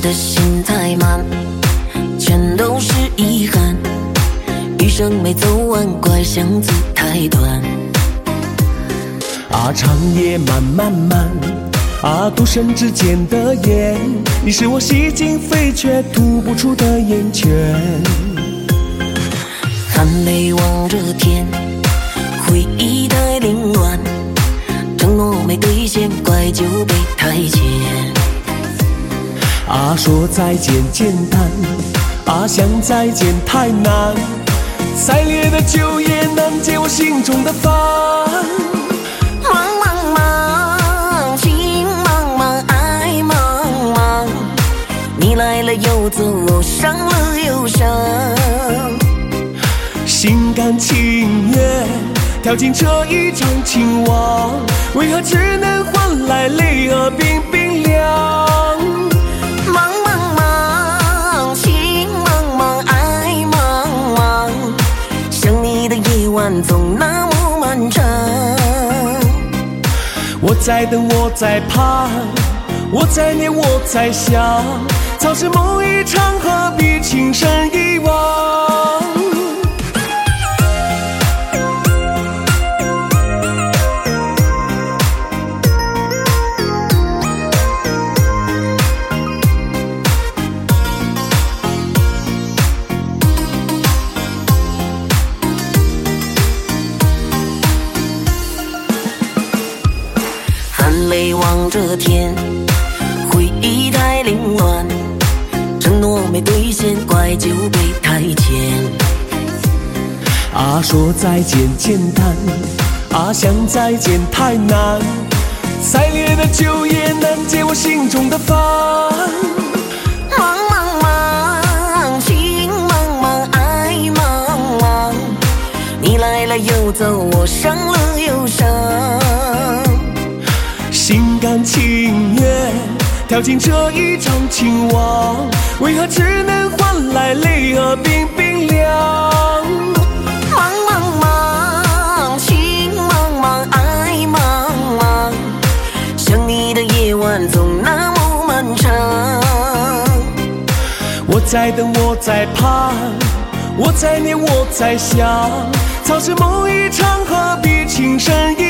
的心太满，全都是遗憾。余生没走完，怪巷子太短。 长夜漫漫漫，独身之间的烟，你是我洗尽肺却吐不出的烟圈。 含泪望着天，回忆太凌乱，承诺没兑现，怪就被太浅。 说再见简单，想再见太难，再烈的酒也难解我心中的烦。 茫茫茫，情茫茫，爱茫茫，你来了又走，我伤了又伤。 心甘情愿跳进这一场情网，为何只能换来泪和冰冰凉？ 茫茫茫，情茫茫，爱茫茫，想你的夜晚总那么漫长。 我在等，我在盼，我在念，我在想，早知梦一场，何必情深一往？ 含泪望着天，回忆太凌乱，承诺没兑现，怪就被太浅。 说再见简单，想再见太难，再烈的酒也难解我心中的烦。 茫茫茫，情茫茫，爱茫茫，你来了又走，我伤了又伤。 心甘情愿跳进这一场情网，为何只能换来泪和冰冰凉？ 茫茫茫，情茫茫，爱茫茫，想你的夜晚总那么漫长。 我在等，我在盼，我在念，我在想，早知梦一场，何必情深